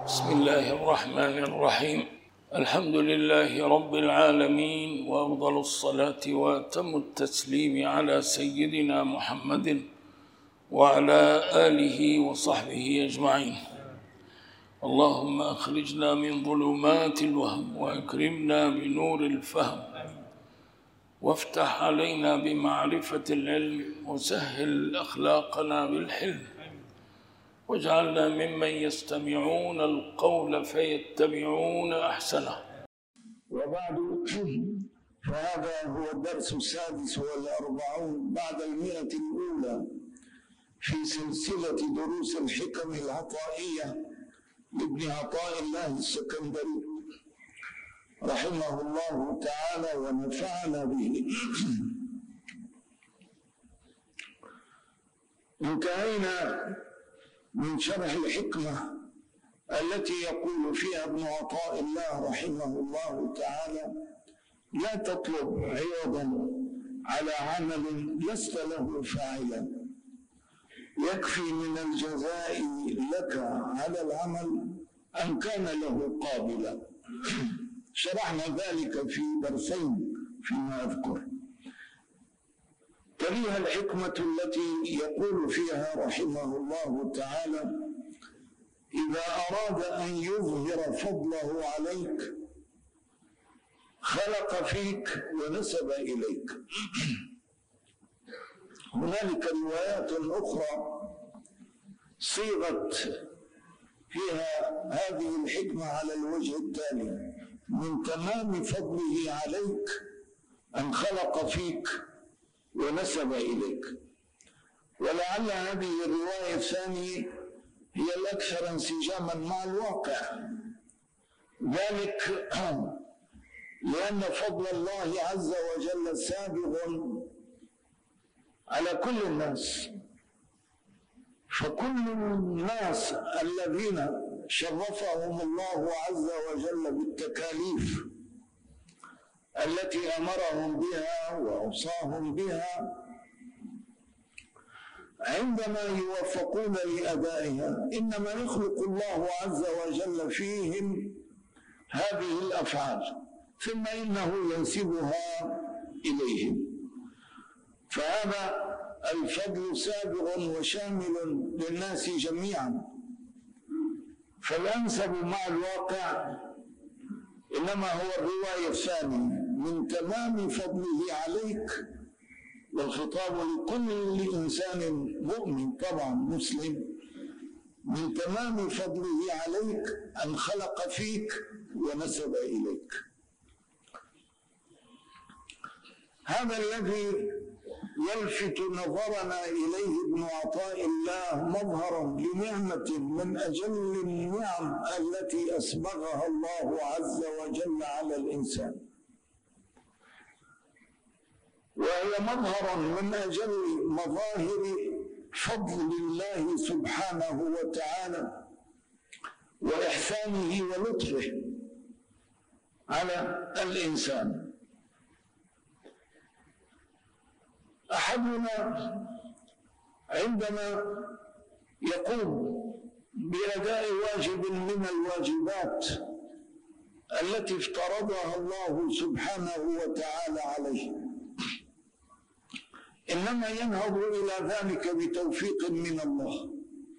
بسم الله الرحمن الرحيم. الحمد لله رب العالمين، وأفضل الصلاة وأتم التسليم على سيدنا محمد وعلى آله وصحبه أجمعين. اللهم أخرجنا من ظلمات الوهم وأكرمنا بنور الفهم، وافتح علينا بمعرفة العلم، وسهل أخلاقنا بالحلم، واجعلنا ممن يستمعون القول فيتبعون أحسنه. وبعد، فهذا هو الدرس 46 بعد 100 الأولى في سلسلة دروس الحكم العطائية لابن عطاء الله السكندري رحمه الله تعالى ونفعنا به. انتهينا من شرح الحكمة التي يقول فيها ابن عطاء الله رحمه الله تعالى: لا تطلب عوضا على عمل لست له فاعلا، يكفي من الجزاء لك على العمل أن كان له قابلا. شرحنا ذلك في درسين فيما أذكر. تليها الحكمة التي يقول فيها رحمه الله تعالى: إذا أراد أن يظهر فضله عليك خلق فيك ونسب إليك. هنالك روايات أخرى صيغت فيها هذه الحكمة على الوجه التالي: من تمام فضله عليك أن خلق فيك ونسب إليك. ولعل هذه الرواية الثانية هي الأكثر انسجاما مع الواقع، ذلك لأن فضل الله عز وجل سابغ على كل الناس، فكل الناس الذين شرفهم الله عز وجل بالتكاليف التي أمرهم بها وأوصاهم بها، عندما يوفقون لأدائها إنما يخلق الله عز وجل فيهم هذه الأفعال ثم إنه ينسبها إليهم. فهذا الفضل سابغ وشامل للناس جميعا، فالأنسب مع الواقع إنما هو الرواية الثانية: من تمام فضله عليك، والخطاب لكل إنسان مؤمن طبعا مسلم، من تمام فضله عليك أن خلق فيك ونسب إليك. هذا الذي يلفت نظرنا إليه ابن عطاء الله مظهرا لنعمة من أجل النعم التي أسبغها الله عز وجل على الإنسان، وهي مظهر من أجل مظاهر فضل الله سبحانه وتعالى وإحسانه ولطفه على الإنسان. أحدنا عندما يقوم بأداء واجب من الواجبات التي افترضها الله سبحانه وتعالى عليه، إنما ينهض إلى ذلك بتوفيق من الله،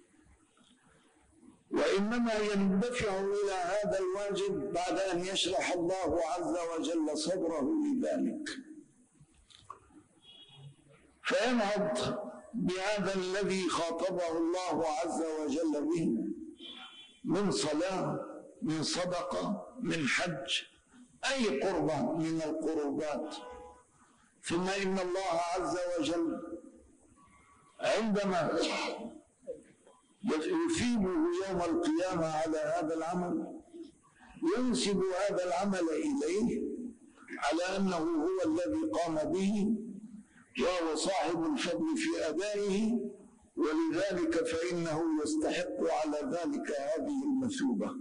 وإنما يندفع إلى هذا الواجب بعد أن يشرح الله عز وجل صدره لذلك، فينهض بهذا الذي خاطبه الله عز وجل به من صلاة، من صدقة، من حج، أي قربة من القربات. ثم إن الله عز وجل عندما يثيبه يوم القيامة على هذا العمل ينسب هذا العمل إليه على أنه هو الذي قام به وهو صاحب الفضل في أدائه، ولذلك فإنه يستحق على ذلك هذه المثوبة.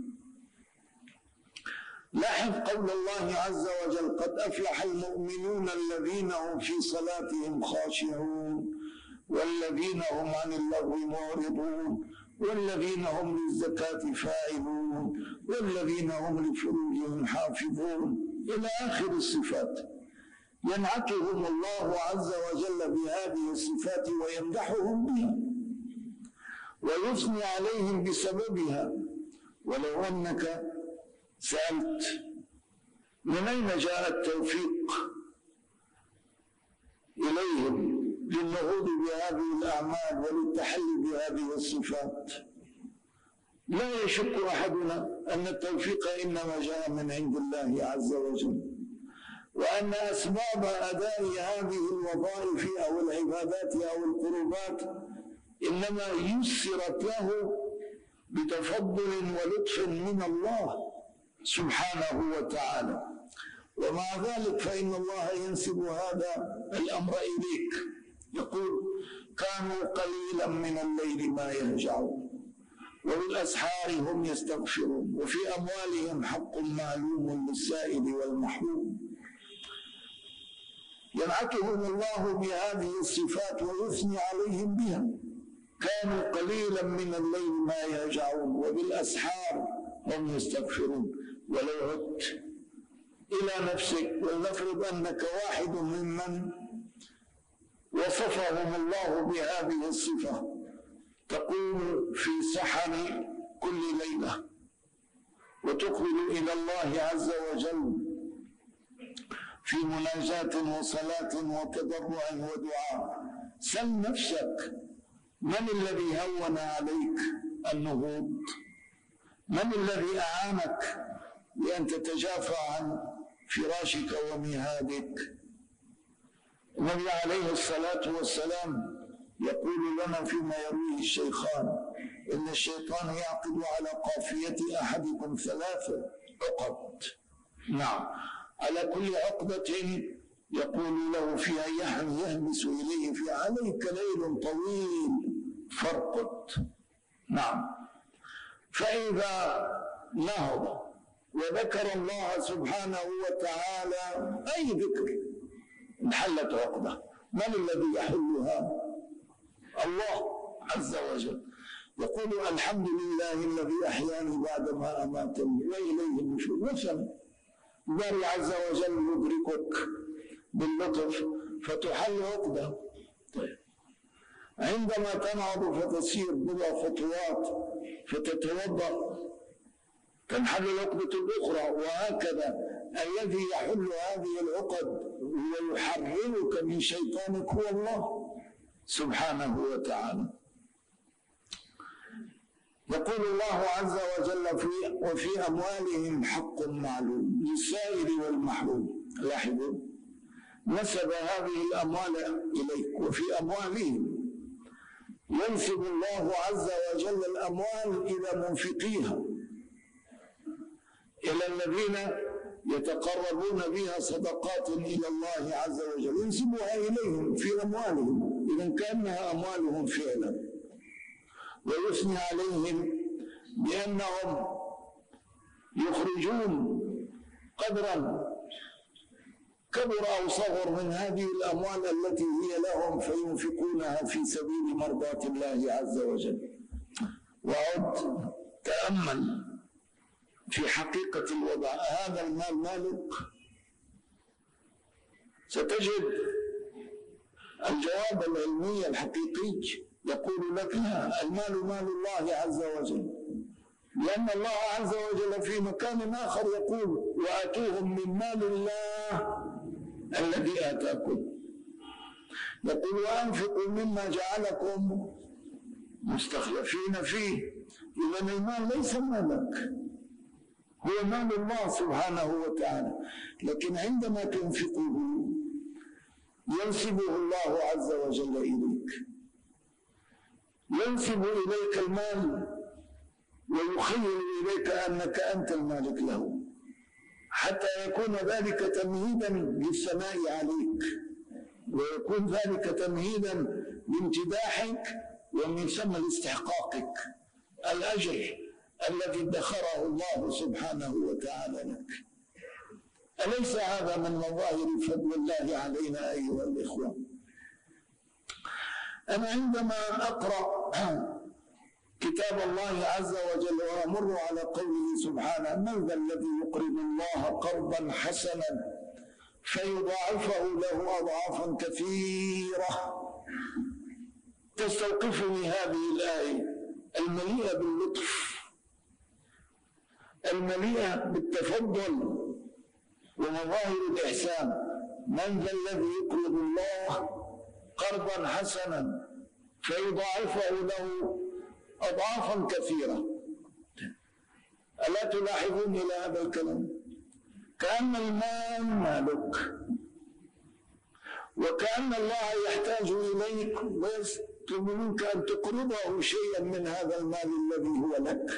لاحظ قول الله عز وجل: قد أفلح المؤمنون الذين هم في صلاتهم خاشعون والذين هم عن اللغو معرضون والذين هم للزكاة فاعلون والذين هم لفروجهم حافظون إلى آخر الصفات. ينعتهم الله عز وجل بهذه الصفات ويمدحهم بها ويثني عليهم بسببها. ولو أنك سألت من أين جاء التوفيق إليهم للنهوض بهذه الأعمال وللتحلي بهذه الصفات، لا يشك أحدنا أن التوفيق إنما جاء من عند الله عز وجل، وأن أسباب أداء هذه الوظائف أو العبادات أو القربات إنما يسرت له بتفضل ولطف من الله سبحانه وتعالى. ومع ذلك فإن الله ينسب هذا الأمر إليك، يقول كانوا قليلا من الليل ما يهجعون وبالأسحار هم يستغفرون وفي أموالهم حق معلوم للسائل والمحروم. ينعتهم الله بهذه الصفات ويثني عليهم بها. كانوا قليلا من الليل ما يهجعون وبالأسحار هم يستغفرون. ولو عدت إلى نفسك ولنفرض أنك واحد ممن وصفهم الله بهذه الصفة، تقوم في سحر كل ليلة وتقبل إلى الله عز وجل في مناجاة وصلاة وتضرع ودعاء. سل نفسك من الذي هون عليك النهوض؟ من الذي أعانك بأن تتجافى عن فراشك ومهادك؟ النبي عليه الصلاة والسلام يقول لنا فيما يرويه الشيخان إن الشيطان يعقد على قافية أحدكم 3 عقد. نعم، على كل عقدة يقول له فيها يهمس إليه في عليك ليل طويل فارقد. نعم، فإذا نهض وذكر الله سبحانه وتعالى أي ذكر انحلت عقدة. من الذي يحلها؟ الله عز وجل. يقول الحمد لله الذي أحياني بعدما أماتني وإليه النشور. مثلا الله عز وجل يدركك باللطف فتحل عقدة. طيب، عندما تنهض فتسير بضع خطوات فتتوضأ تنحل العقدة الأخرى، وهكذا. الذي يحل هذه العقد ويحررك من شيطانك هو الله سبحانه وتعالى. يقول الله عز وجل وفي أموالهم حق معلوم للسائل والمحروم. لاحظوا، نسب هذه الأموال إليك. وفي أموالهم ينسب الله عز وجل الأموال إلى منفقيها، إلى الذين يتقربون بها صدقات إلى الله عز وجل، ينسبها إليهم في أموالهم، إذن كأنها أموالهم فعلا. ويثني عليهم بأنهم يخرجون قدرا كبر أو صغر من هذه الأموال التي هي لهم فينفقونها في سبيل مرضاة الله عز وجل. وعد تأمل في حقيقة الوضع. هذا المال مالك؟ ستجد الجواب العلمي الحقيقي يقول لك لا، المال مال الله عز وجل، لأن الله عز وجل في مكان آخر يقول وآتوهم من مال الله الذي آتاكم. يقول وأنفقوا مما جعلكم مستخلفين فيه. إذن المال ليس مالك، هو مال الله سبحانه وتعالى، لكن عندما تنفقه ينسبه الله عز وجل إليك، ينسب إليك المال ويخيل إليك أنك أنت المالك له، حتى يكون ذلك تمهيدا للثناء عليك، ويكون ذلك تمهيدا لامتداحك ومن ثم لاستحقاقك الأجر الذي ادخره الله سبحانه وتعالى لك. أليس هذا من مظاهر فضل الله علينا أيها الإخوة؟ أنا عندما أقرأ كتاب الله عز وجل وأمر على قوله سبحانه: من ذا الذي يقرض الله قرضا حسنا فيضاعفه له أضعافا كثيرة. تستوقفني هذه الآية المليئة باللطف، المليئة بالتفضل ومظاهر الإحسان. من ذا الذي يقرض الله قرضا حسنا فيضاعفه له أضعافا كثيرة. ألا تلاحظون إلى هذا الكلام؟ كأن المال مالك، وكأن الله يحتاج إليك ويطلب منك أن تقرضه شيئا من هذا المال الذي هو لك.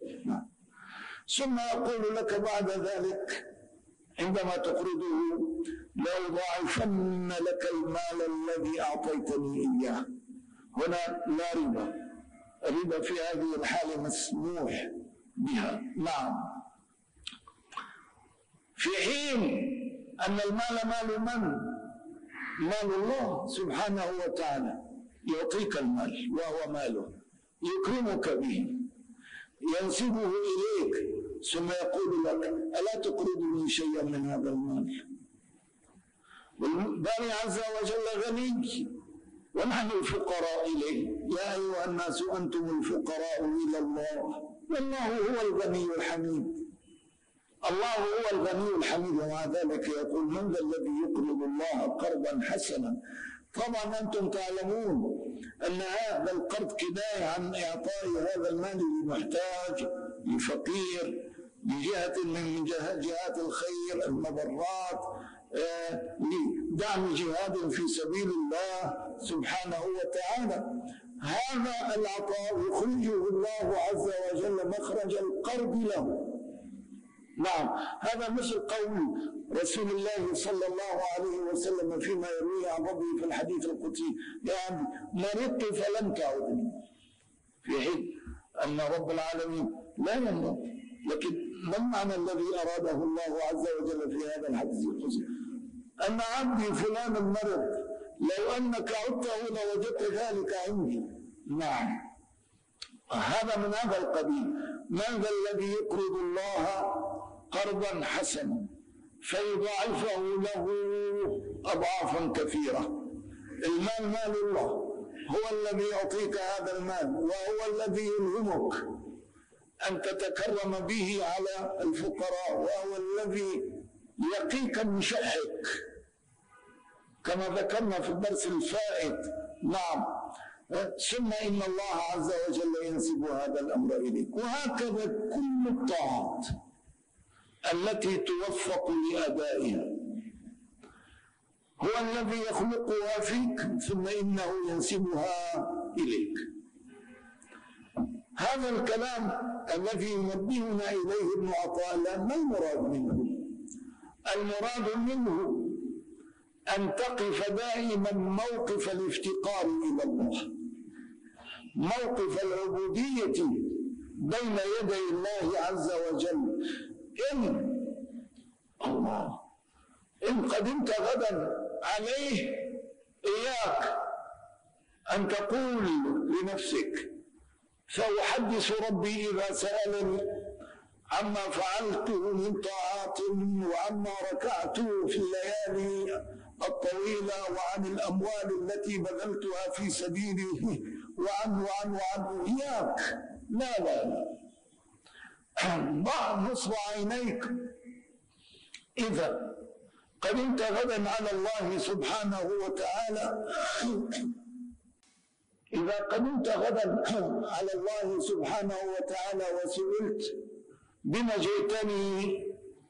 ثم يقول لك بعد ذلك عندما تقرضه: لأضاعفن لك المال الذي أعطيتني إياه. هنا لا ربا، الربا في هذه الحالة مسموح بها. نعم. في حين أن المال مال من؟ مال الله سبحانه وتعالى. يعطيك المال وهو ماله، يكرمك به، ينسبه إليك، ثم يقول لك: ألا تقرضني شيئا من هذا المال؟ والباري عز وجل غني ونحن الفقراء إليه. يا أيها الناس أنتم الفقراء إلى الله والله هو الغني الحميد. الله هو الغني الحميد، ومع ذلك يقول: من ذا الذي يقرض الله قرضا حسنا. طبعا أنتم تعلمون أن هذا القرض كناية عن إعطاء هذا المال للمحتاج، لفقير، لجهة من جهات الخير، المبرات، لدعم جهاد في سبيل الله سبحانه وتعالى. هذا العطاء يخرجه الله عز وجل مخرج القرض له. نعم، هذا مثل قول رسول الله صلى الله عليه وسلم فيما يرويه عن ربه في الحديث القدسي: يا عبدي مرضت فلم تعودني. في حين أن رب العالمين لا يمرض، لكن ما المعنى الذي أراده الله عز وجل في هذا الحديث القدسي؟ أن عبدي فلان المرض، لو أنك عدته لوجدت ذلك عندي. نعم، هذا من هذا القبيل. من ذا الذي يقرض الله قرضا حسنا فيضاعفه له أضعافا كثيرة. المال مال الله، هو الذي يعطيك هذا المال، وهو الذي يلهمك أن تتكرم به على الفقراء، وهو الذي يقيك من شحك كما ذكرنا في الدرس الفائت. نعم. ثم إن الله عز وجل ينسب هذا الأمر إليك. وهكذا كل الطاعات التي توفق لأدائها هو الذي يخلقها فيك، ثم إنه ينسبها إليك. هذا الكلام الذي ينبهنا إليه ابن عطاء ما المراد منه؟ المراد منه أن تقف دائما موقف الافتقار إلى الله، موقف العبودية بين يدي الله عز وجل. إن قدمت غدا عليه، إياك أن تقول لنفسك: سأحدث ربي إذا سألني عما فعلته من طاعات، وعما ركعت في الليالي الطويلة، وعن الأموال التي بذلتها في سبيله، وعن إياك. لا لا لا، ضع نصب عينيك. إذا قدمت غدا على الله سبحانه وتعالى، إذا قدمت غدا على الله سبحانه وتعالى وسئلت: بما جئتني؟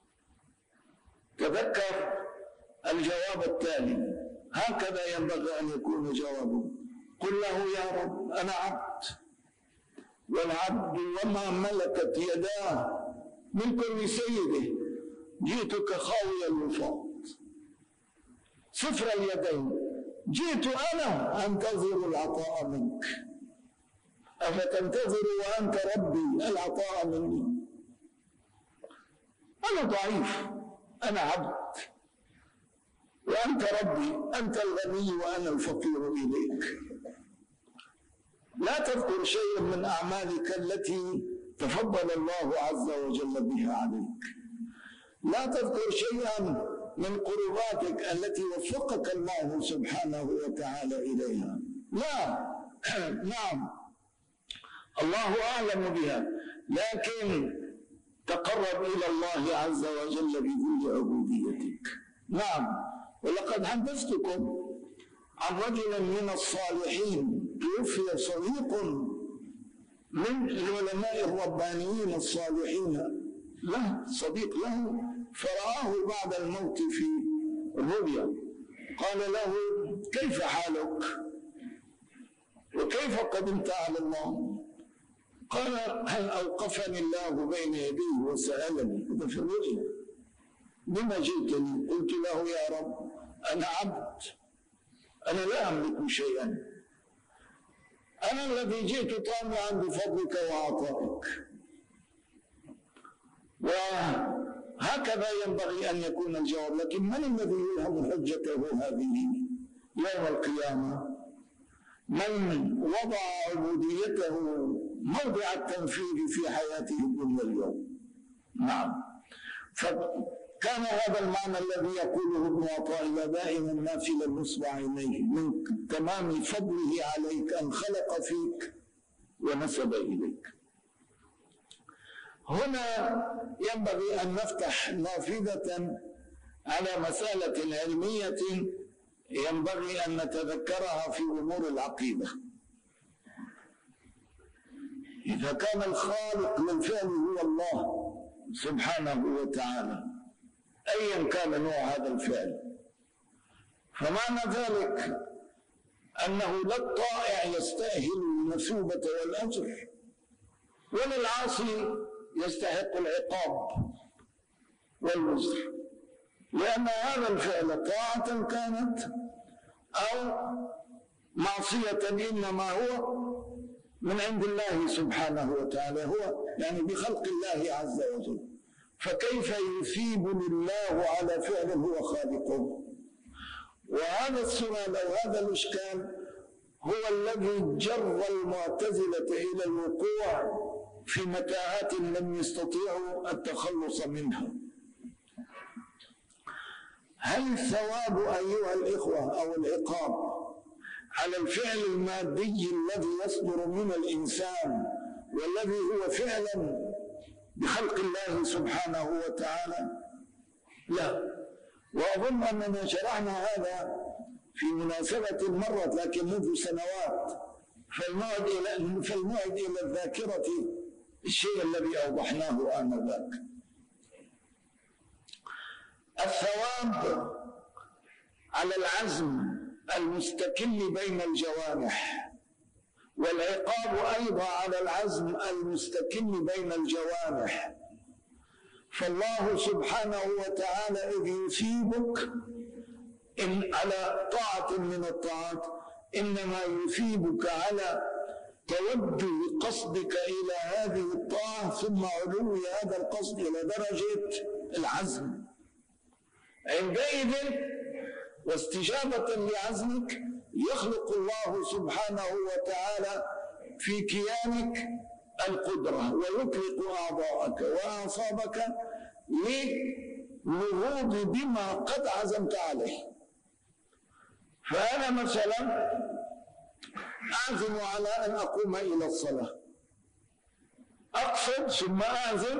تذكر الجواب التالي، هكذا ينبغي أن يكون جوابه: قل له: يا رب أنا عبد، والعبد وما ملكت يداه ملك لسيده، جئتك خاوي الوفاض صفر اليدين، جئت أنا أنتظر العطاء منك، أفتنتظر وأنت ربي العطاء مني؟ أنا ضعيف، أنا عبد، وأنت ربي، أنت الغني وأنا الفقير إليك. لا تذكر شيئا من أعمالك التي تفضل الله عز وجل بها عليك، لا تذكر شيئا من قرباتك التي وفقك الله سبحانه وتعالى إليها، لا نعم الله أعلم بها، لكن تقرب إلى الله عز وجل بذل عبوديتك. نعم، ولقد حدثتكم عن رجل من الصالحين توفي صديق من العلماء الربانيين الصالحين له، صديق له، فرآه بعد الموت في الرؤيا، قال له: كيف حالك؟ وكيف قدمت على الله؟ قال: هل أوقفني الله بين يديه وسألني، هذا في الرؤيا، بما جئتني؟ قلت له: يا رب أنا عبد، أنا لا أملك شيئا، أنا الذي جئت طامعا بفضلك وعطائك. وهكذا ينبغي أن يكون الجواب. لكن من الذي يلهم حجته هذه يوم القيامة؟ من وضع عبوديته موضع التنفيذ في حياته الدنيا اليوم. نعم، فكان هذا المعنى الذي يقوله ابن عطاء دائما نافلا نصب عينيه من تمام فضله عليك أن خلق فيك ونسب إليك. هنا ينبغي أن نفتح نافذة على مسألة علمية ينبغي أن نتذكرها في أمور العقيدة. إذا كان الخالق للفعل هو الله سبحانه وتعالى أيا كان نوع هذا الفعل، فمعنى ذلك أنه لا الطائع يستأهل المثوبة والأجر ولا العاصي يستحق العقاب والوزر، لأن هذا الفعل طاعة كانت أو معصية إنما هو من عند الله سبحانه وتعالى، هو يعني بخلق الله عز وجل، فكيف يثيب لله على فعل هو خالقه؟ وهذا السؤال أو هذا الإشكال هو الذي جر المعتزلة إلى الوقوع في متاهات لم يستطيعوا التخلص منها. هل الثواب أيها الإخوة أو العقاب على الفعل المادي الذي يصدر من الإنسان والذي هو فعلا بخلق الله سبحانه وتعالى؟ لا. وأظن أننا شرحنا هذا في مناسبة مرت لكن منذ سنوات، فلنعد إلى الذاكرة الشيء الذي أوضحناه آنذاك. الثواب على العزم المستكل بين الجوانح، والعقاب أيضا على العزم المستكل بين الجوانح. فالله سبحانه وتعالى إذ يثيبك إن على طاعة من الطاعات إنما يثيبك على توجه قصدك إلى هذه الطاعة ثم علو هذا القصد إلى درجة العزم. عندئذ واستجابة لعزمك يخلق الله سبحانه وتعالى في كيانك القدرة ويطلق أعضاءك وأعصابك للنهوض بما قد عزمت عليه. فأنا مثلا أعزم على أن أقوم إلى الصلاة، أقصد ثم أعزم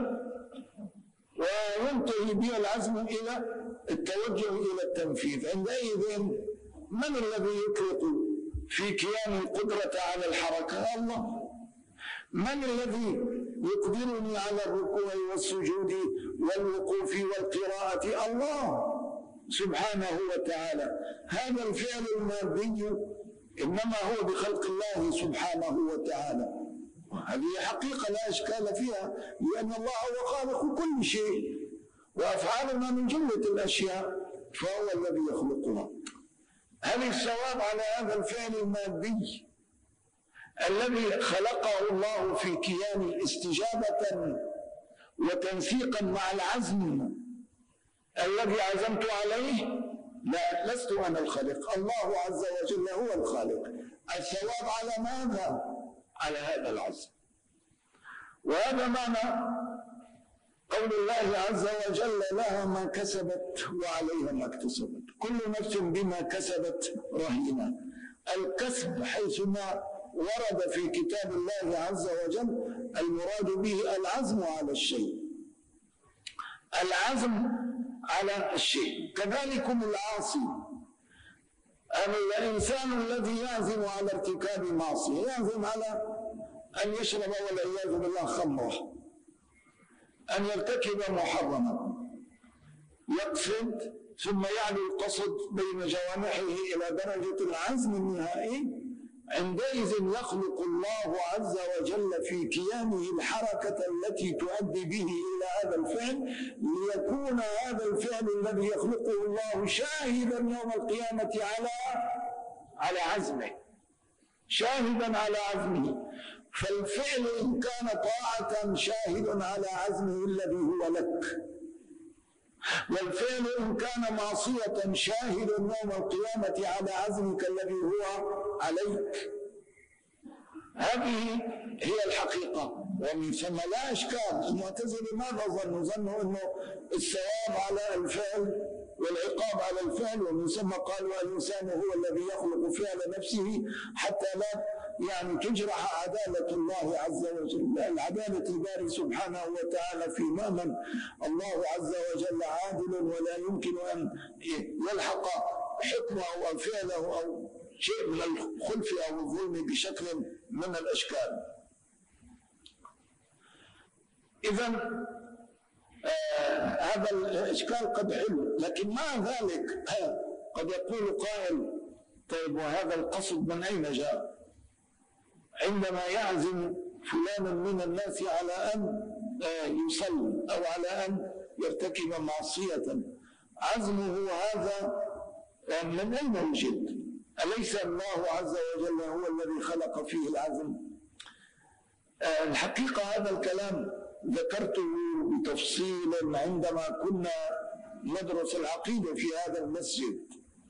وينتهي بي العزم إلى التوجه إلى التنفيذ. عندئذ من الذي يطلق في كيان القدرة على الحركة؟ الله. من الذي يقدرني على الركوع والسجود والوقوف والقراءة؟ الله سبحانه وتعالى. هذا الفعل المادي إنما هو بخلق الله سبحانه وتعالى، هذه حقيقة لا إشكال فيها، لأن الله هو خالق كل شيء وأفعالنا من جملة الأشياء فهو الذي يخلقها. هل الثواب على هذا الفعل المادي الذي خلقه الله في كيان استجابة وتنسيقا مع العزم الذي عزمت عليه؟ لا، لست أنا الخالق، الله عز وجل هو الخالق. الثواب على ماذا؟ على هذا العزم. وهذا معنى قول الله عز وجل: لها ما كسبت وعليها ما اكتسبت، كل نفس بما كسبت رهينة. الكسب حيثما ورد في كتاب الله عز وجل المراد به العزم على الشيء، العزم على الشيء. كذلكم العاصي، الإنسان الذي يعزم على ارتكاب معصية، يعزم على أن يشرب والعياذ بالله خمرة، أن يرتكب محرما، يقصد ثم يعلو القصد بين جوانحه إلى درجة العزم النهائي. عندئذ يخلق الله عز وجل في كيانه الحركة التي تؤدي به إلى هذا الفعل، ليكون هذا الفعل الذي يخلقه الله شاهدا يوم القيامة على عزمه، شاهدا على عزمه. فالفعل إن كان طاعة شاهد على عزمه الذي هو لك، والفعل إن كان معصية شاهد يوم القيامة على عزمك الذي هو عليك. هذه هي الحقيقة، ومن ثم لا إشكال. المعتزلة ماذا ظنوا أنه الثواب على الفعل والعقاب على الفعل، ومن ثم قالوا الإنسان هو الذي يخلق فعل نفسه حتى لا تجرح عدالة الله عز وجل، العدالة الباري سبحانه وتعالى في مأمن الله عز وجل عادل، ولا يمكن أن يلحق حكمه أو فعله أو شيء من الخلف أو الظلم بشكل من الأشكال. إذن هذا الإشكال قد حل، لكن مع ذلك قد يقول قائل: طيب وهذا القصد من أين جاء؟ عندما يعزم فلان من الناس على أن يصلي أو على أن يرتكب معصية، عزمه هذا من أين يوجد؟ أليس الله عز وجل هو الذي خلق فيه العزم؟ الحقيقة هذا الكلام ذكرته بتفصيل عندما كنا ندرس العقيدة في هذا المسجد،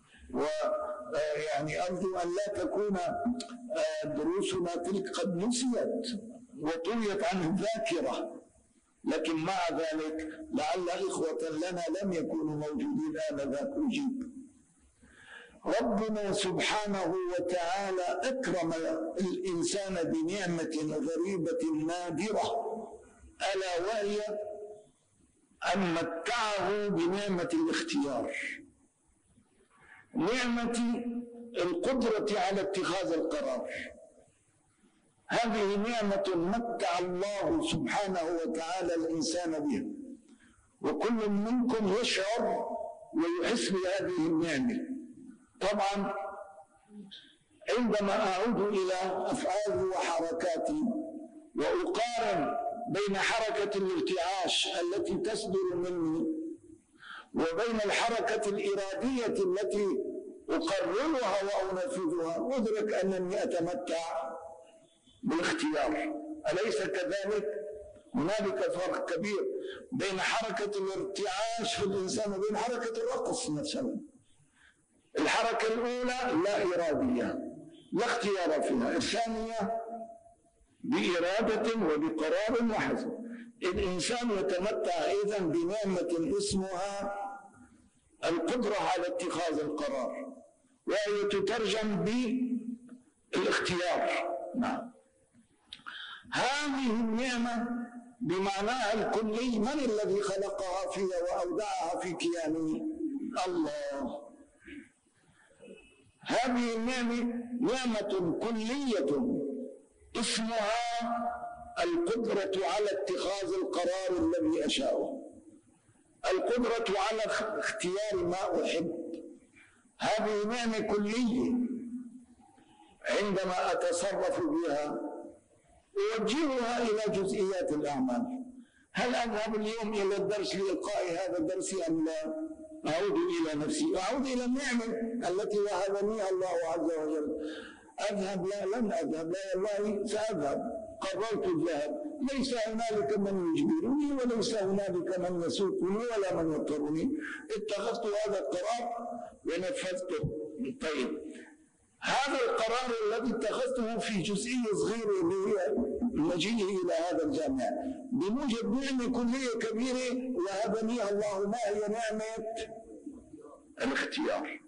أرجو أن لا تكون دروسنا تلك قد نسيت وطويت عن الذاكرة، لكن مع ذلك لعل إخوة لنا لم يكونوا موجودين آنذاك أجيب. ربنا سبحانه وتعالى أكرم الإنسان بنعمة غريبة نادرة، ألا وهي أن متعه بنعمة الاختيار، نعمة القدرة على اتخاذ القرار. هذه نعمة متع الله سبحانه وتعالى الإنسان بها، وكل منكم يشعر ويحس بهذه النعمة. طبعا عندما أعود إلى أفعالي وحركاتي وأقارن بين حركة الارتعاش التي تصدر مني وبين الحركة الإرادية التي أقررها وأنفذها، أدرك أنني أتمتع بالاختيار. أليس كذلك؟ هنالك فرق كبير بين حركة الارتعاش في الإنسان وبين حركة الرقص مثلا. الحركة الأولى لا إرادية، لا اختيار فيها، الثانية بإرادة وبقرار وحزم. الإنسان يتمتع إذن بنعمة اسمها القدرة على اتخاذ القرار، وهي تترجم بالاختيار. نعم، هذه النعمة بمعناها الكلي من الذي خلقها فيها وأودعها في كيانه؟ الله. هذه النعمة نعمة كلية اسمها القدرة على اتخاذ القرار الذي أشاءه، القدرة على اختيار ما أحب. هذه نعمة كلية، عندما أتصرف بها أوجهها إلى جزئيات الأعمال. هل أذهب اليوم إلى الدرس لإلقاء هذا الدرس أم لا؟ أعود إلى نفسي، أعود إلى النعمة التي وهبنيها الله عز وجل. أذهب؟ لا، لن أذهب، لا والله سأذهب، قررت الذهاب. ليس هنالك من يجبرني وليس هنالك من يسوقني ولا من يضطرني، اتخذت هذا القرار ونفذته. طيب، هذا القرار الذي اتخذته في جزئية صغيرة اللي هي مجيئي إلى هذا الجامع بموجب نعمة كلية كبيرة وهبنيها الله، ما هي نعمة الاختيار.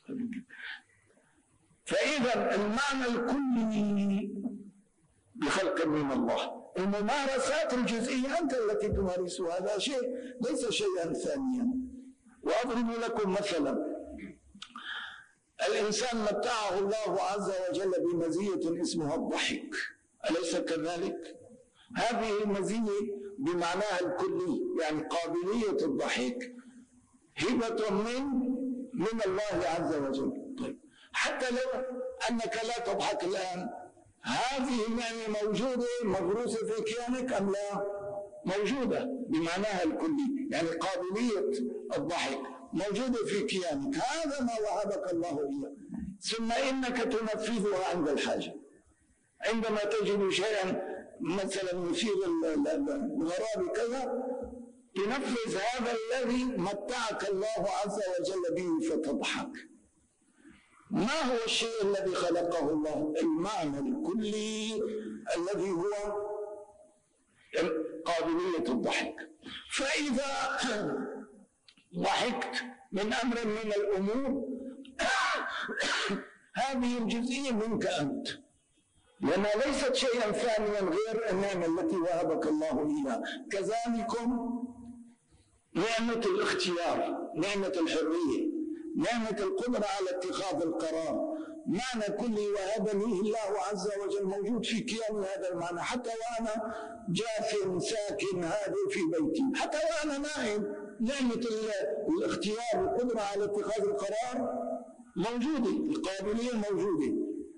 فإذا المعنى الكلي بخلق من الله، الممارسات الجزئية أنت التي تمارسها، هذا شيء ليس شيئا ثانيا. وأضرب لكم مثلا، الإنسان متعه الله عز وجل بمزية اسمها الضحك، أليس كذلك؟ هذه المزية بمعناها الكلي، يعني قابلية الضحك هبة من الله عز وجل. طيب، حتى لو أنك لا تضحك الآن، هذه النعمة موجودة مغروسة في كيانك أم لا؟ موجودة بمعناها الكلي، يعني قابلية الضحك موجودة في كيانك، هذا ما وهبك الله إياه. ثم إنك تنفذها عند الحاجة، عندما تجد شيئا مثلا يثير الغراب كذا، تنفذ هذا الذي متعك الله عز وجل به فتضحك. ما هو الشيء الذي خلقه الله؟ المعنى الكلي الذي هو قابلية الضحك. فإذا ضحكت من أمر من الأمور هذه الجزئية منك أنت، لأنها ليست شيئا ثانيا غير النعمة التي وهبك الله إياها. كذلكم نعمة الاختيار، نعمة الحرية، نعمة القدرة على اتخاذ القرار، معنى كل وهبني الله عز وجل موجود في كياني هذا المعنى. حتى وأنا جاثم ساكن هادئ في بيتي، حتى وأنا نائم، نعمة الاختيار والقدرة على اتخاذ القرار موجودة، القابلية موجودة.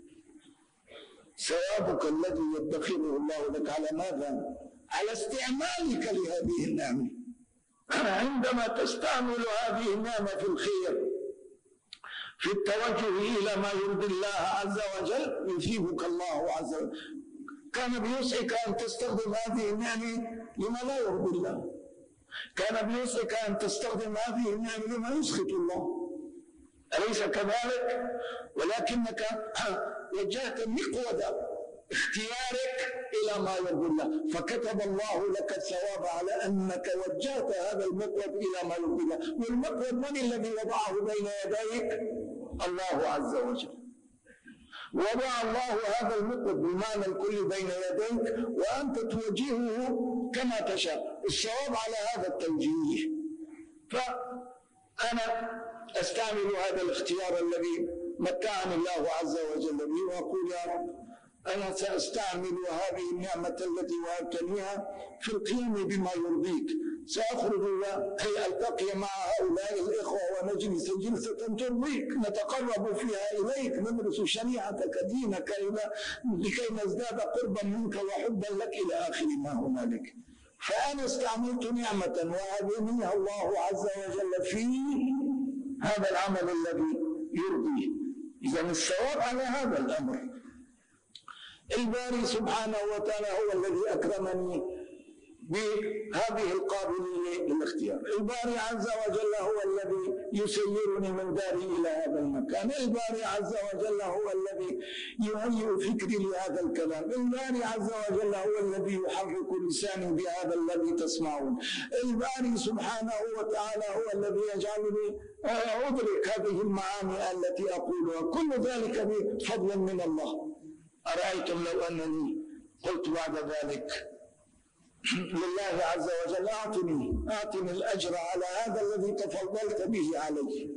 ثوابك الذي يدخره الله لك على ماذا؟ على استعمالك لهذه النعمة. عندما تستعمل هذه النعمة في الخير، في التوجه إلى ما يرضي الله عز وجل، يثيبك الله عز وجل. كان بيسعك أن تستخدم هذه النعمة لما لا يرضي الله، كان بيسعك أن تستخدم هذه النعمة لما يسخط الله، أليس كذلك؟ ولكنك وجهت مقود اختيارك إلى ما يرضي الله، فكتب الله لك الثواب على أنك وجهت هذا المقود إلى ما يرضي الله. والمقود من الذي وضعه بين يديك؟ الله عز وجل. وضع الله هذا المقود بالمعنى الكلي بين يديك، وأنت توجهه كما تشاء، الثواب على هذا التوجيه. فأنا أستعمل هذا الاختيار الذي متعني الله عز وجل به، وأقول يا رب أنا سأستعمل هذه النعمة التي وهبتنيها في القيام بما يرضيك. سأخرج وألتقي مع هؤلاء الإخوة ونجلس جلسة ترضيك، نتقرب فيها إليك، ندرس شريعتك دينك لكي نزداد قربا منك وحبا لك إلى آخر ما هنالك. فأنا استعملت نعمة وهبنيها الله عز وجل في هذا العمل الذي يرضيه. إذا الثواب على هذا الأمر. الباري سبحانه وتعالى هو الذي أكرمني بهذه القابلية للاختيار. الباري عز وجل هو الذي يسيرني من داري إلى هذا المكان. الباري عز وجل هو الذي يهيئ فكري لهذا الكلام. الباري عز وجل هو الذي يحرك لساني بهذا الذي تسمعون. الباري سبحانه وتعالى هو الذي يجعلني أدرك هذه المعاني التي أقولها، كل ذلك بفضل من الله. أرأيتم لو أنني قلت بعد ذلك لله عز وجل أعطني الأجر على هذا الذي تفضلت به علي،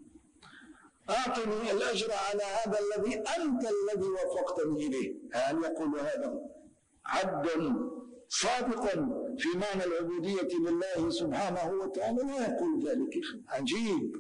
أعطني الأجر على هذا الذي أنت الذي وفقتني إليه. هل يقول هذا عبد صادق في معنى العبودية لله سبحانه وتعالى؟ لا يقول ذلك. عجيب،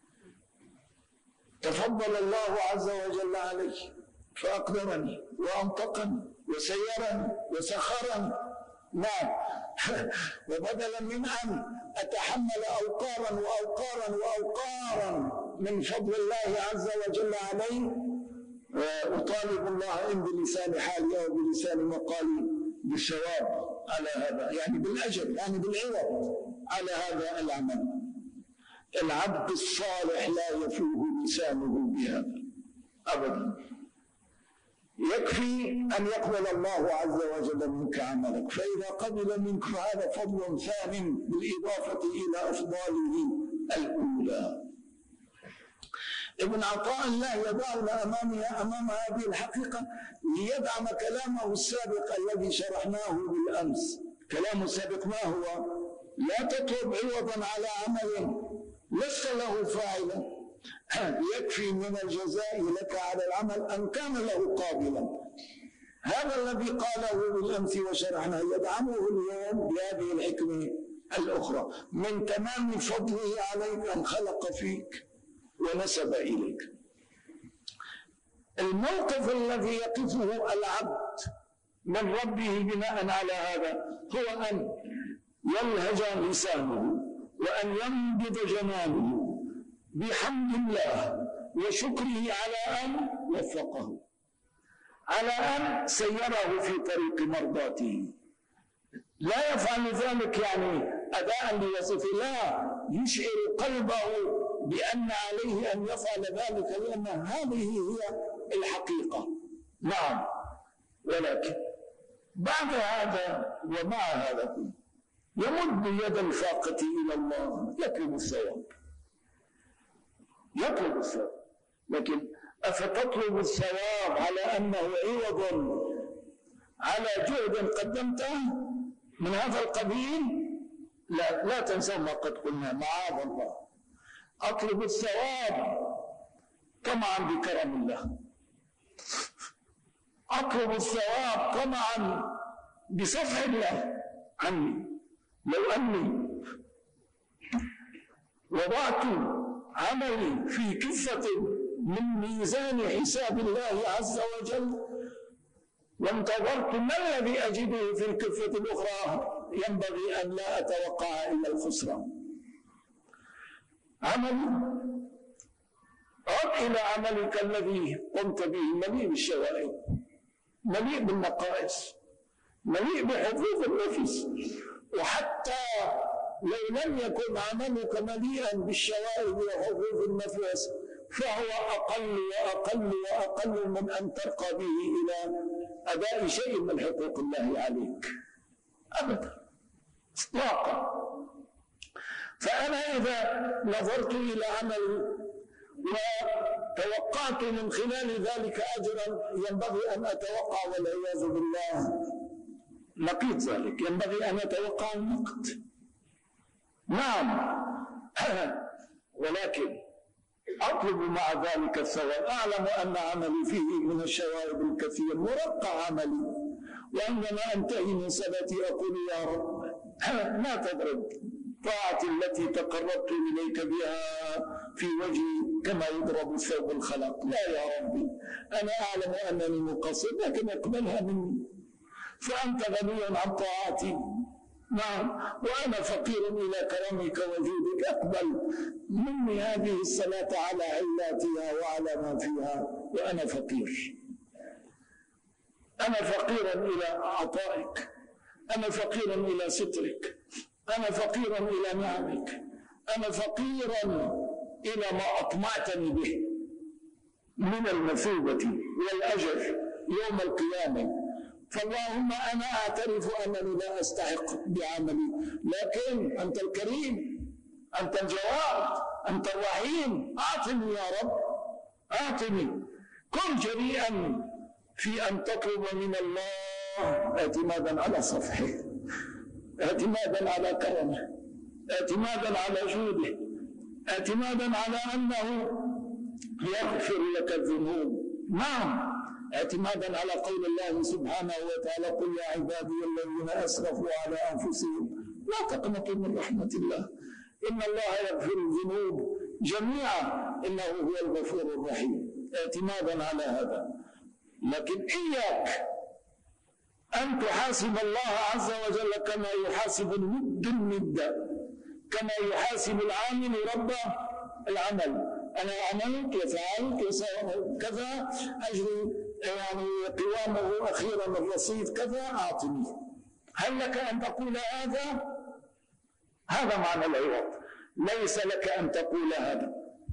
تفضل الله عز وجل علي فأقدرني وأنطقني وسيرني وسخرني. نعم. وبدلا من أن أتحمل أوقارا وأوقارا وأوقارا من فضل الله عز وجل علي، أطالب الله إن بلسان حالي أو بلسان مقالي بالثواب على هذا، يعني بالأجر، يعني بالعوض على هذا العمل. العبد الصالح لا يفوه لسانه بهذا أبدا. يكفي أن يقبل الله عز وجل منك عملك، فإذا قبل منك فهذا فضل ثان بالإضافة إلى أفضاله الأولى. ابن عطاء الله يضعنا أمام هذه الحقيقة ليدعم كلامه السابق الذي شرحناه بالأمس. كلام السابق ما هو؟ لا تطلب عوضا على عمل لست له فاعلا، يكفي من الجزاء لك على العمل أن كان له قابلا. هذا الذي قاله بالأمس وشرحناه يدعمه اليوم بهذه الحكمة الأخرى: من تمام فضله عليك أن خلق فيك ونسب إليك. الموقف الذي يقفه العبد من ربه بناء على هذا هو أن يلهج لسانه وأن ينبض جنانه بحمد الله وشكره على أن وفقه، على أن سيره في طريق مرضاته. لا يفعل ذلك يعني أداء لوصفه، لا، يشعر قلبه بأن عليه أن يفعل ذلك لأن هذه هي الحقيقة. نعم، ولكن بعد هذا ومع هذا كله يمد يد الفاقة إلى الله يطلب الثواب، يطلب الثواب. لكن أفتطلب الثواب على أنه عوض على جهد قدمته من هذا القبيل؟ لا تنسوا ما قد قلنا، معاذ الله. أطلب الثواب طمعا بكرم الله، أطلب الثواب طمعا بصفح الله عني. لو أني وضعت عملي في كفة من ميزان حساب الله عز وجل وانتظرت ما الذي أجده في الكفة الأخرى، ينبغي أن لا أتوقع إلا الخسران. عملي عد إلى عملك الذي قمت به مليء بالشوائب، مليء بالنقائص، مليء بحظوظ النفس. وحتى لو لم يكن عملك مليئا بالشوائب وحظوظ النفس فهو أقل وأقل وأقل من أن ترقى به إلى أداء شيء من حقوق الله عليك أبدا إطلاقا. فأنا إذا نظرت إلى عملي وتوقعت من خلال ذلك أجرا، ينبغي أن أتوقع والعياذ بالله نقيض ذلك، ينبغي أن أتوقع النقد. نعم، ولكن أطلب مع ذلك الثواب. أعلم أن عملي فيه من الشوائب الكثير، مرقع عملي، وعندما أنتهي من صلاتي أقول يا رب لا تضرب طاعتي التي تقربت إليك بها في وجهي كما يضرب ثوب الخلق. لا يا ربي، أنا أعلم أنني مقصر، لكن اقبلها مني، فأنت غني عن طاعتي. نعم، وأنا فقير إلى كرمك وجودك، اقبل مني هذه الصلاة على علاتها وعلى ما فيها، وأنا فقير. أنا فقير إلى عطائك، أنا فقير إلى سترك، أنا فقير إلى نعمك، أنا فقير إلى ما أطمعتني به من المثوبة والأجر يوم القيامة. فاللهم أنا أعترف أنني لا أستحق بعملي، لكن أنت الكريم، أنت الجواد، أنت الرحيم، أعطني يا رب، أعطني. كن جريئا في أن تطلب من الله اعتمادا على صفحه، اعتمادا على كرمه، اعتمادا على جوده، اعتمادا على أنه يغفر لك الذنوب. نعم، اعتمادا على قول الله سبحانه وتعالى: قل يا عبادي الذين أسرفوا على أنفسهم لا تقنطوا من رحمة الله إن الله يغفر الذنوب جميعا إنه هو الغفور الرحيم. اعتمادا على هذا. لكن إياك أن تحاسب الله عز وجل كما يحاسب المد المد، كما يحاسب العامل رب العمل. أنا عملت وفعلت كذا، أجري يعني قوامه أخيرا الرصيد كذا، أعطني. هل لك أن تقول هذا معنى العوض. ليس لك أن تقول هذا،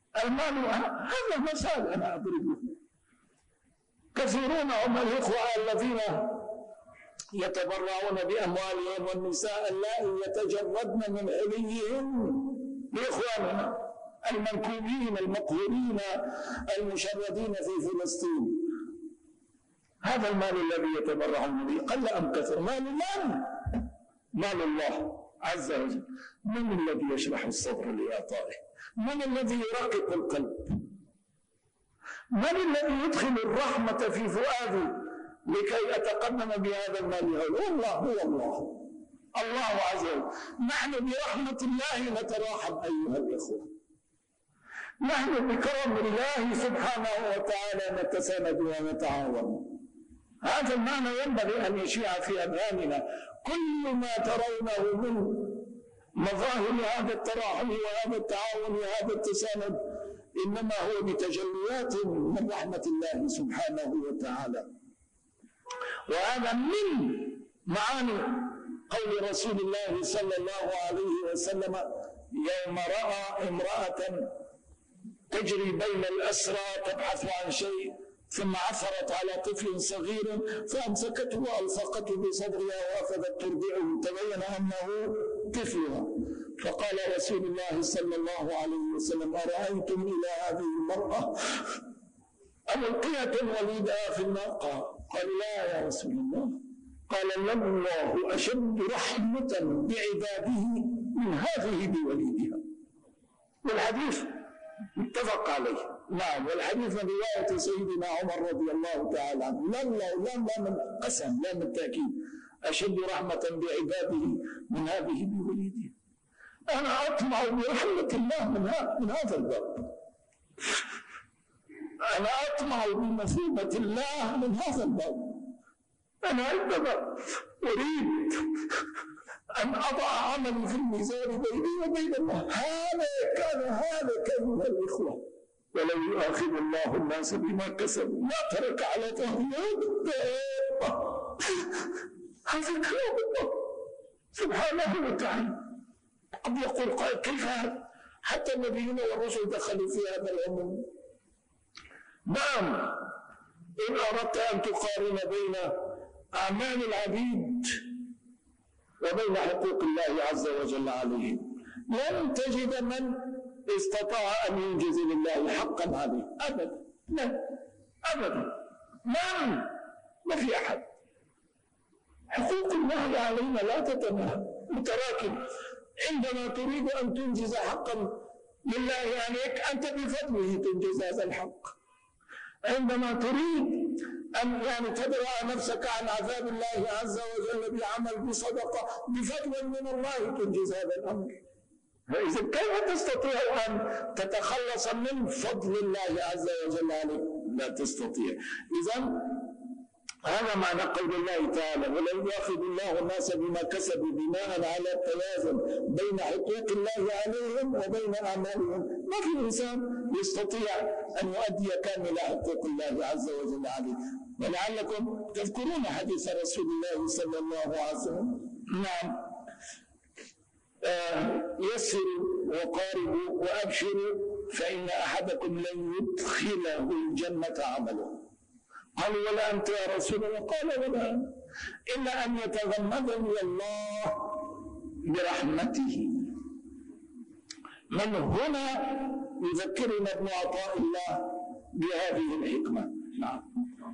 المال هذا مثال أنا أضربه. كثيرون هم الإخوة الذين يتبرعون بأموالهم والنساء اللائي يتجردن من حليهم لإخواننا المنكوبين المقهورين المشردين في فلسطين. هذا المال الذي يتبرعون به قل أم كثر؟ مال الله عز وجل. من الذي يشرح الصدر لإعطائه؟ من الذي يرقق القلب؟ من الذي يدخل الرحمة في فؤادي لكي أتقدم بهذا المال؟ هو الله عز وجل. نحن برحمة الله نتراحم أيها الإخوة، نحن بكرم الله سبحانه وتعالى نتساند ونتعاون. هذا المعنى ينبغي أن يشيع في أذهاننا. كل ما ترونه من مظاهر هذا التراحم وهذا التعاون وهذا التساند إنما هو بتجليات من رحمة الله سبحانه وتعالى. وهذا من معاني قول رسول الله صلى الله عليه وسلم يوم رأى امرأة تجري بين الأسرى تبحث عن شيء ثم عثرت على طفل صغير فأمسكته وألصقته بصدرها وأخذت ترضعه تبين أنه طفلها. فقال رسول الله صلى الله عليه وسلم أرأيتم إلى هذه المرأة ألقيت وليدها في الماء؟ قال لا يا رسول الله. قال الله أشد رحمة بعباده من هذه بوليدها. والحديث متفق عليه. نعم، والحديث من رواية سيدنا عمر رضي الله تعالى عنه. لا من قسم، لا من تأكيد، أشد رحمة بعباده من هذه بوليدها. أنا أطمع برحمة الله من هذا الباب. أنا أطمع بمثوبة الله من هذا الباب. أنا عندما أريد أن أضع عملي في الميزان بيني وبين الله هالك أيها الإخوة. ولو يؤاخذ الله الناس بما كسبوا ما ترك على ظهرهم دابة. هذا كلام الله سبحانه وتعالى. قد يقول قائل كيف هذا؟ حتى النبيين والرسل دخلوا في هذا العموم. نعم، إن أردت أن تقارن بين أعمال العبيد وبين حقوق الله عز وجل عليهم لن تجد من استطاع أن ينجز لله حقا عليه أبدا. لا أبدا، ما في أحد. حقوق الله علينا لا تتناهى، متراكم. عندما تريد أن تنجز حقا لله عليك أنت بفضله تنجز هذا الحق. عندما تريد أن تدرع نفسك عن عذاب الله عز وجل بعمل بصدقة بفضل من الله تنجز هذا الأمر. فإذا كيف تستطيع أن تتخلص من فضل الله عز وجل عليك؟ لا تستطيع. إذا هذا معنى قول الله تعالى ولو يأخذ الله الناس بما كسبوا بناء على التوازن بين حقوق الله عليهم وبين أعمالهم. ما في إنسان يستطيع أن يؤدي كامل حقوق الله عز وجل عليه. ولعلكم تذكرون حديث رسول الله صلى الله عليه وسلم. نعم، يسروا وقاربوا وأبشروا فإن أحدكم لن يدخله الجنة عمله. قالوا ولا أنت يا رسول الله؟ قال ولا أنت إلا أن يتغمدني الله برحمته. من هنا يذكرنا ابن عطاء الله بهذه الحكمة. نعم.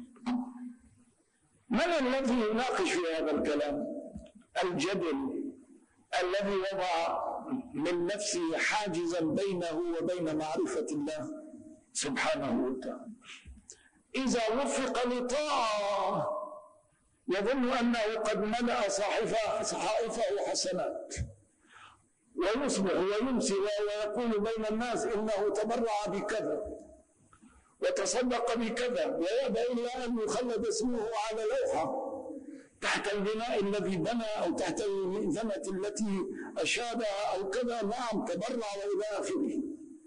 من الذي يناقش في هذا الكلام؟ الجدل الذي وضع من نفسه حاجزا بينه وبين معرفة الله سبحانه وتعالى. إذا وفق لطاعة يظن أنه قد ملأ صحائفه حسنات، ويصبح ويمسي ويقول بين الناس إنه تبرع بكذا وتصدق بكذا، ويأبى إلا أن يخلد اسمه على لوحة تحت البناء الذي بنى أو تحت المئذنة التي أشادها أو كذا. نعم، تبرع وإلى آخره.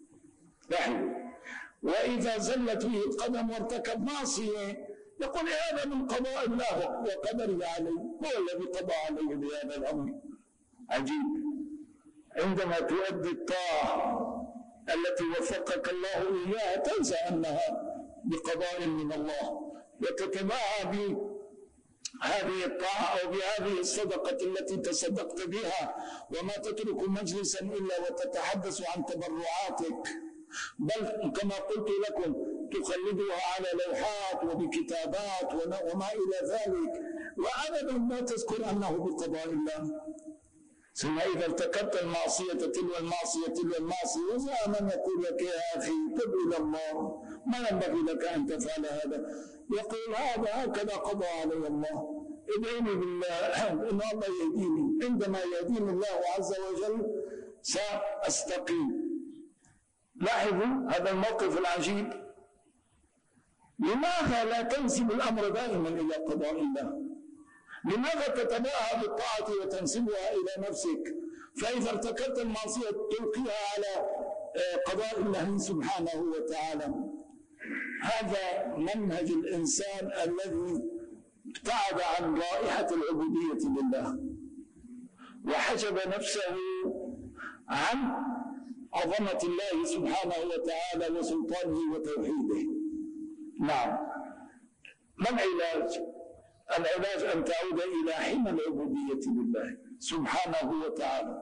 وإذا زلت به القدم وارتكب معصية يقول هذا من قضاء الله وقدره عليه، هو الذي قضى عليه بهذا الأمر. عجيب. عندما تؤدي الطاعة التي وفقك الله إياها تنسى أنها بقضاء من الله، وتتباهى بهذه الطاعة أو بهذه الصدقة التي تصدقت بها، وما تترك مجلسا إلا وتتحدث عن تبرعاتك، بل كما قلت لكم تخلدها على لوحات وبكتابات وما إلى ذلك، وأبدا ما تذكر أنه بقضاء الله. ثم إذا ارتكبت المعصية تلو المعصية تلو المعصية، وجاء من يقول لك يا أخي تب إلى الله، ما ينبغي لك أن تفعل هذا، يقول هكذا قضى علي الله، ادعيني بالله إن الله يهديني، عندما يهديني الله عز وجل سأستقيم. لاحظوا هذا الموقف العجيب. لماذا لا تنسب الأمر دائما إلى قضاء الله؟ لماذا تتباهى بالطاعة وتنسبها إلى نفسك؟ فإذا ارتكبت المعصية تلقيها على قضاء الله سبحانه وتعالى. هذا منهج الإنسان الذي ابتعد عن رائحة العبودية لله، وحجب نفسه عن عظمة الله سبحانه وتعالى وسلطانه وتوحيده. نعم. ما العلاج؟ العلاج أن تعود إلى حمى العبودية لله سبحانه وتعالى.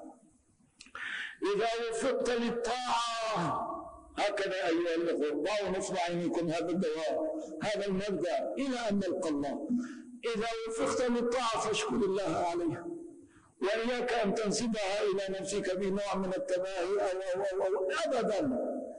إذا وفقت للطاعة، هكذا أيها الأخوة، ضعوا نصب عينيكم هذا الدواء، هذا المبدأ إلى أن نلقى الله. إذا وفقت للطاعة فاشكر الله عليها، وإياك أن تنسبها إلى نفسك بنوع من التباهي أو أبدا.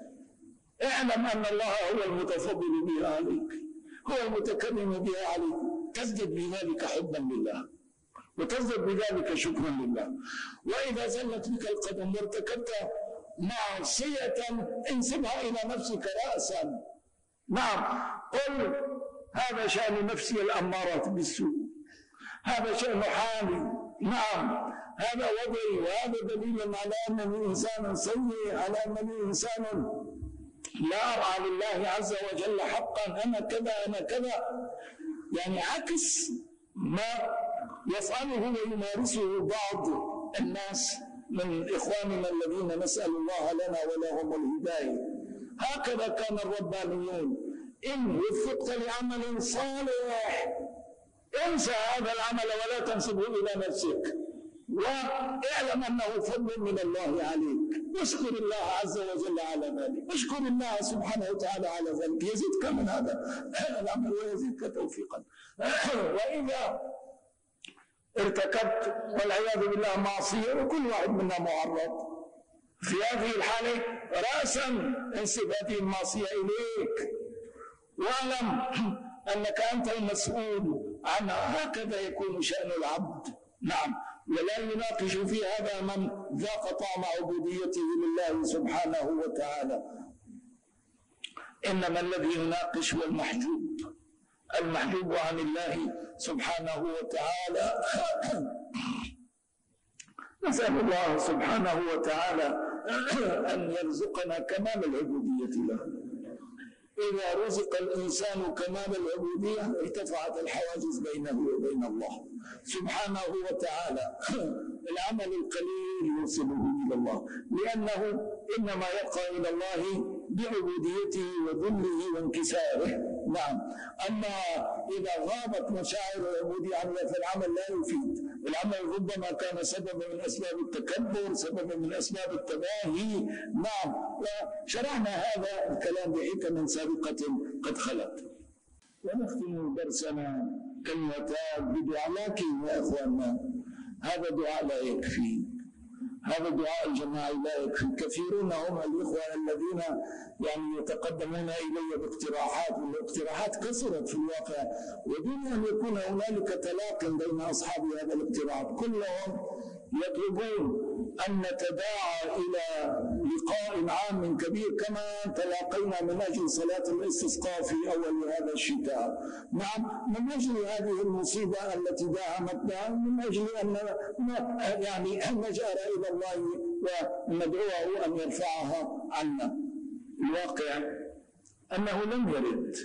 اعلم أن الله هو المتفضل بها عليك، هو المتكرم بها عليك، تزدد بذلك حبا لله، وتزدد بذلك شكرا لله. وإذا زلت بك القدم وارتكبت معصية انسبها إلى نفسك رأسا. نعم، قل هذا شأن نفسي الأمارات بالسوء، هذا شأن حالي، نعم هذا وضعي، وهذا دليل على أنني إنسان سيء، على أنني إنسان لا أرعى لله عز وجل حقا، أنا كذا أنا كذا. يعني عكس ما يفعله ويمارسه بعض الناس من إخواننا الذين نسأل الله لنا ولهم الهداية. هكذا كان الربانيون. إن وفقت لعمل صالح انسى هذا العمل ولا تنسبه إلى نفسك، واعلم أنه فضل من الله عليك، واشكر الله عز وجل على ذلك، اشكر الله سبحانه وتعالى على ذلك، يزيدك من هذا العمل ويزيدك توفيقا. وإذا ارتكبت والعياذ بالله معصية، وكل واحد منا معرض، في هذه الحالة رأسا انسب هذه المعصية إليك، واعلم أنك أنت المسؤول عنها. هكذا يكون شأن العبد. نعم، ولا يناقش في هذا من ذاق طعم عبوديته لله سبحانه وتعالى. إنما الذي يناقش هو المحجوب عن الله سبحانه وتعالى. نسأل الله سبحانه وتعالى أن يرزقنا كمال العبودية له. إذا رزق الإنسان كمال العبودية ارتفعت الحواجز بينه وبين الله سبحانه وتعالى. العمل القليل يوصله إلى الله، لأنه إنما يبقى إلى الله بعبوديته وذله وانكساره. نعم، أما إذا غابت مشاعر العبودية عن الله فالعمل لا يفيد. العمل ربما كان سببا من أسباب التكبر، سببا من أسباب التباهي. نعم، وشرحنا هذا الكلام بحكم سابقة قد خلت. ونختم درسنا كلمتان بدعاء، لكن يا أخواننا هذا دعاء لا يكفي، هذا الدعاء الجماعي لا يكفي. كثيرون هم الإخوة الذين يعني يتقدمون إلي باقتراحات، والاقتراحات كثرت في الواقع، ودون أن يكون هنالك تلاق بين أصحاب هذا الاقتراح. كلهم يطلبون أن نتداعى إلى لقاء عام كبير كما تلاقينا من أجل صلاة الاستسقاء في أول هذا الشتاء. نعم، من أجل هذه المصيبة التي داهمتنا، من أجل أن يعني نجأر إلى الله وندعوه أن يرفعها عنا. الواقع أنه لم يرد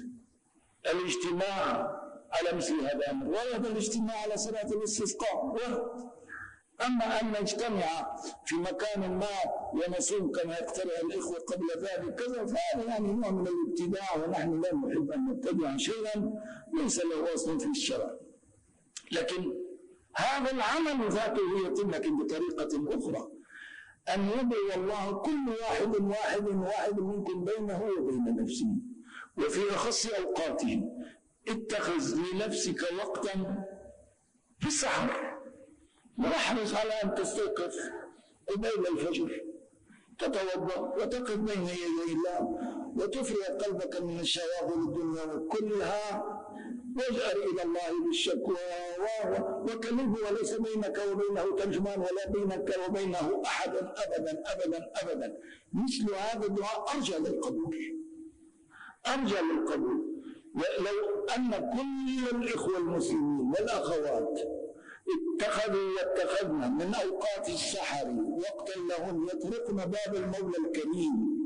الاجتماع على مثل هذا الأمر، ورد الاجتماع على صلاة الاستسقاء، أما أن نجتمع في مكان ما ونصوم كما يقترح الإخوة قبل ذلك كذا، فهذا يعني نوع من الابتداع، ونحن لا نحب أن نتبع شيئا ليس له أصل في الشرع. لكن هذا العمل ذاته يتم لكن بطريقة أخرى، أن يدعو الله كل واحد منكم بينه وبين نفسه، وفي أخص أوقاته. اتخذ لنفسك وقتا في السحر، واحرص على أن تستيقظ قبيل الفجر، تتوضأ وتقف بين يدي الله وتفرغ قلبك من الشواغل الدنيا كلها، واجأر إلى الله بالشكوى وكلمه، وليس بينك وبينه ترجمان ولا بينك وبينه أحد أبدا أبدا أبدا. مثل هذا الدعاء أرجى للقبول. ولو أن كل الإخوة المسلمين والأخوات اتخذنا من أوقات السحر وقتا لهم يطرقن باب المولى الكريم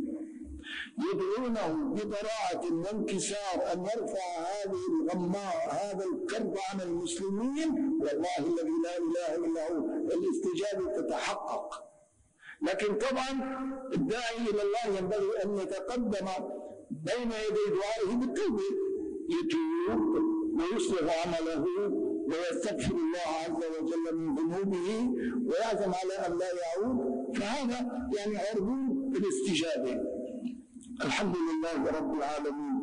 يدعونه بضراعة وانكسار أن يرفع هذه الغماء هذا الكرب عن المسلمين، والله الذي لا إله إلا هو الاستجابة تتحقق. لكن طبعا الداعي إلى الله ينبغي أن يتقدم بين يدي دعائه بالتوبة، يتوب ويصلح عمله ويستغفر الله عز وجل من ذنوبه ويعزم على أن لا يعود، فهذا يعني عرض الاستجابة. الحمد لله رب العالمين،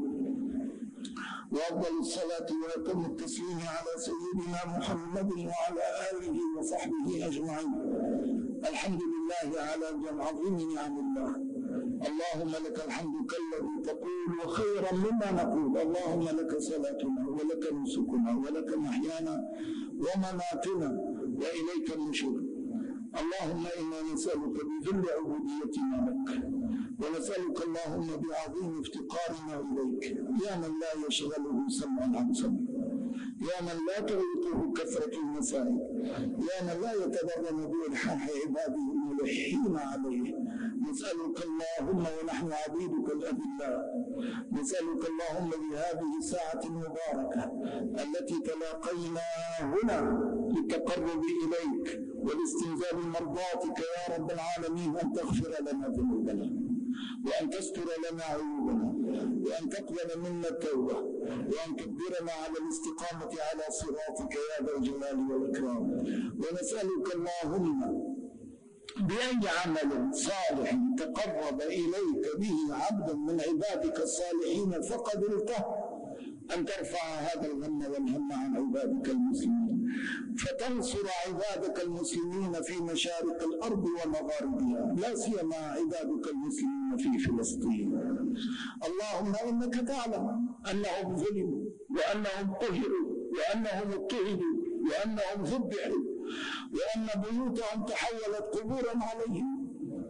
وأفضل الصلاة وأتم التسليم على سيدنا محمد وعلى آله وصحبه أجمعين. الحمد لله على عظيم نعم الله. اللهم لك الحمد كالذي تقول وخيرا مما نقول. اللهم لك صلاتنا ولك نسكنا ولك محيانا ومماتنا وإليك النشور. اللهم إنا نسألك بذل عبوديتنا لك، ونسألك اللهم بعظيم افتقارنا إليك، يا من لا يشغله سمع عن سمع، يا من لا تغلطه كثرة المسائل، يا من لا يتبرم بإلحاح عباده الملحين عليه. نسألك اللهم ونحن عبيدك الأذلاء، نسألك اللهم بهذه الساعة المباركة التي تلاقينا هنا للتقرب إليك والاستنزال مرضاتك يا رب العالمين، أن تغفر لنا ذنوبنا، وأن تستر لنا عيوبنا، وأن تقبل منا التوبة، وأن تقدرنا على الاستقامة على صراطك يا ذا الجلال والإكرام. ونسألك اللهم بأي عمل صالح تقرب إليك به عبد من عبادك الصالحين فقبلته أن ترفع هذا الغم والهم عن عبادك المسلمين، فتنصر عبادك المسلمين في مشارق الأرض ومغاربها، لا سيما عبادك المسلمين في فلسطين. اللهم إنك تعلم أنهم ظلموا وأنهم قهروا وأنهم اضطهدوا وأنهم ذبحوا وأن بيوتهم تحولت قبورا عليهم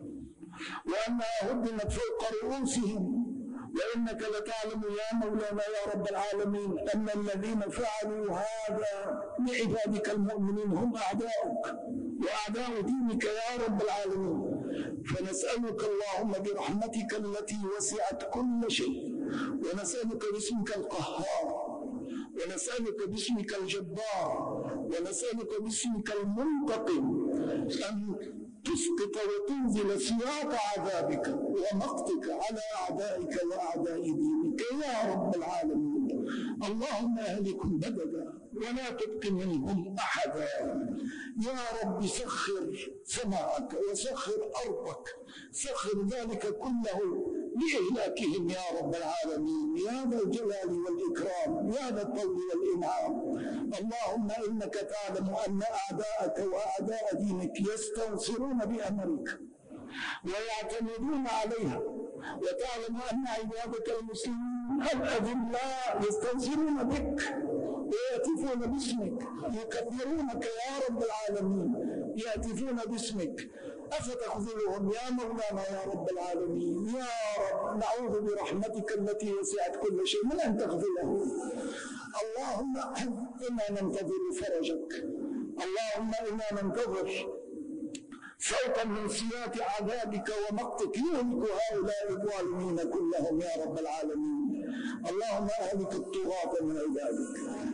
وأنها هدمت فوق رؤوسهم. وإنك لتعلم يا مولانا يا رب العالمين أن الذين فعلوا هذا لعبادك المؤمنين هم أعداؤك وأعداء دينك يا رب العالمين. فنسألك اللهم برحمتك التي وسعت كل شيء، ونسألك باسمك القهار، ونسألك باسمك الجبار، ونسألك باسمك المنتقم أن تسقط وتنزل سياط عذابك ومقتك على أعدائك وأعداء دينك يا رب العالمين. اللهم أهلكم بددا ولا تبق منهم أحدا. يا رب سخر سماءك وسخر أرضك، سخر ذلك كله لإهلاكهم يا رب العالمين يا ذا الجلال والإكرام يا ذا الطول والإنعام. اللهم إنك تعلم أن أعداءك وأعداء دينك يستنصرون بأمرك ويعتمدون عليها، وتعلم أن عبادك المسلمين الأذلاء يستنصرون بك ويهتفون باسمك يكبرونك يا رب العالمين، يهتفون باسمك، أفتخذلهم يا مولانا يا رب العالمين. يا رب نعوذ برحمتك التي وسعت كل شيء من أن تخذلهم. اللهم إنا ننتظر فرجك، اللهم إنا ننتظر صوتا من سياط عذابك ومقتك يهلك هؤلاء الظالمين كلهم يا رب العالمين. اللهم أهلك الطغاة من عبادك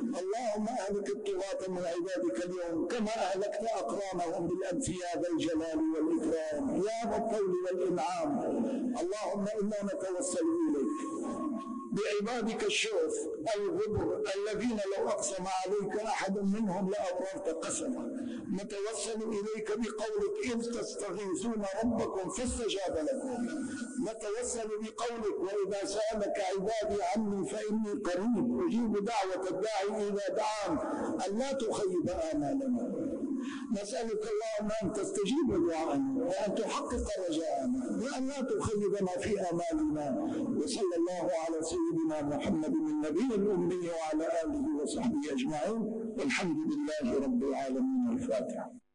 اللهم أهلك الطغاة من عبادك اليوم كما أهلكت أقرانهم بالأمس يا ذا الجلال والإكرام يا ذا الطول والإنعام. اللهم إنا نتوسل إليك بعبادك الشرف الغبر الذين لو أقسم عليك أحد منهم لأبررت قسمه. نتوسل إليك بقولك إذ تستغيثون ربكم فاستجاب لكم. نتوسل بقولك وإذا سألك عبادي عني فإني قريب أجيب دعوة الداعي إذا دعان أن لا تخيب آمالنا. نسألك اللهم أن تستجيب دعاءنا وأن تحقق رجاءنا وأن لا تخيبنا في آمالنا. وصلى الله على سيدنا محمد النبي الأمي وعلى آله وصحبه أجمعين والحمد لله رب العالمين. الفاتحة.